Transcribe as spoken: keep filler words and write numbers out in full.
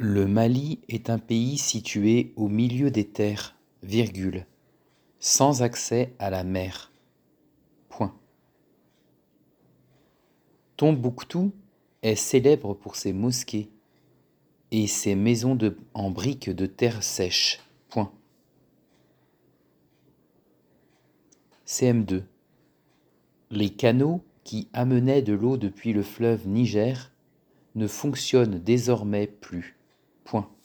Le Mali est un pays situé au milieu des terres, virgule, sans accès à la mer. Point. Tombouctou est célèbre pour ses mosquées et ses maisons de, en briques de terre sèche. Point. C M deux. Les canaux qui amenaient de l'eau depuis le fleuve Niger ne fonctionnent désormais plus. Point.